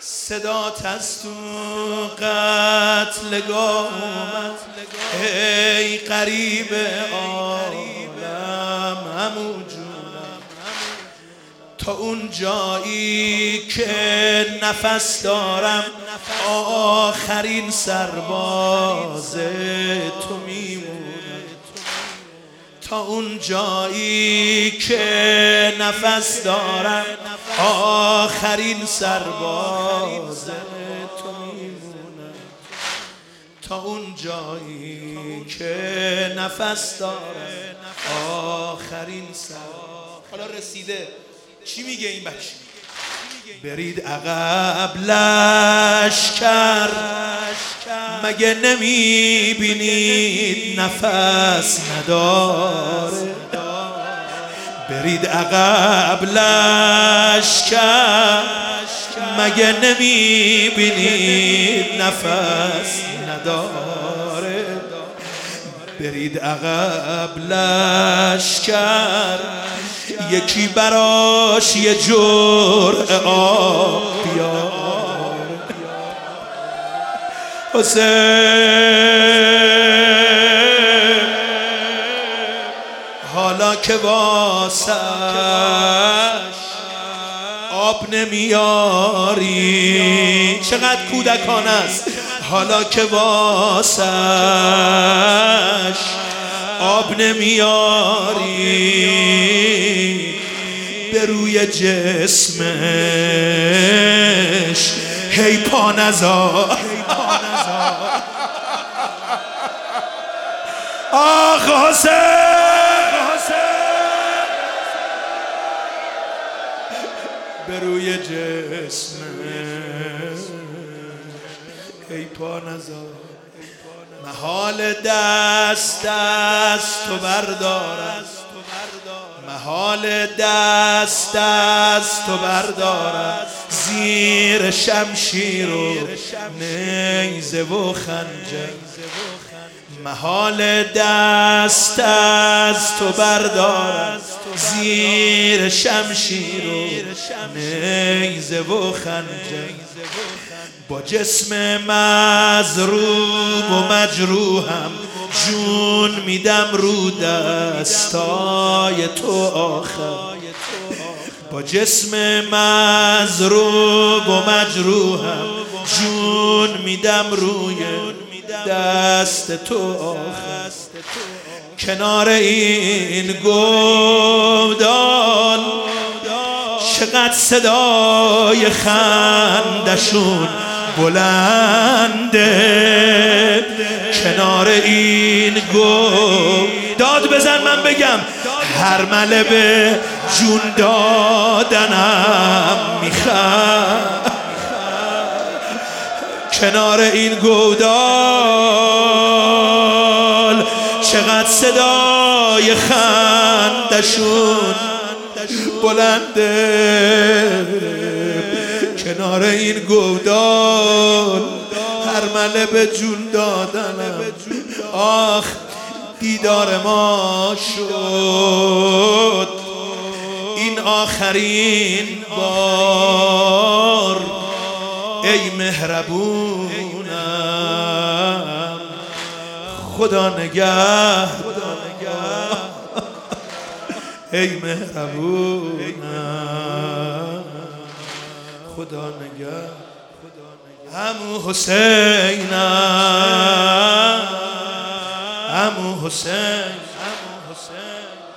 صدات از تو قتلگاه اومد ای قریب عالم همو جونم، تا اون جایی که نفس دارم آخرین سرباز تو میمونم، تا اون جایی که نفس دارم آخرین سرباز تو میمونم، تا اون جایی که نفس دارم آخرین سرباز. حالا رسیده چی میگه این بچه؟ برید عقب لشکر، مگه نمیبینید نفس نداره؟ برید عقب لشکر، مگه نمیبینید نفس نداره؟ برید عقب لشکر، یکی براش یه جرعه آب بیار. حسین حالا که واسش آب نمیاری، چقدر کودکانه است، حالا که واسش آب نمیاری، به روی جسمش هی پا نزار. آخ حسین، به روی جسمش هی پا نزار. محال دست از تو بردارم، محال دست از تو بردارم، زیر شمشیر و نیزه و خنجر. محال دست از تو بردارم، زیر شمشیر و نیزه و خنجر. با جسم مضروب و مجروحم جون میدم رو دستای تو آخر. با جسم مضروب و مجروحم جون میدم روی دست تو آخر. کنار این گودال چقدر صدای خندشون بلنده، کنار این داد بزن من بگم، هر مله به جون دادنم میخواد. کنار این گودال چقدر صدای خندشون بلنده، کنار این گودال هر مله به جون دادنم. آخ دیدار ما شد این آخرین بار، ای مهربونم خدا نگه، ای مهربونم خدا نگه. عمو حسینم، عمو حسین،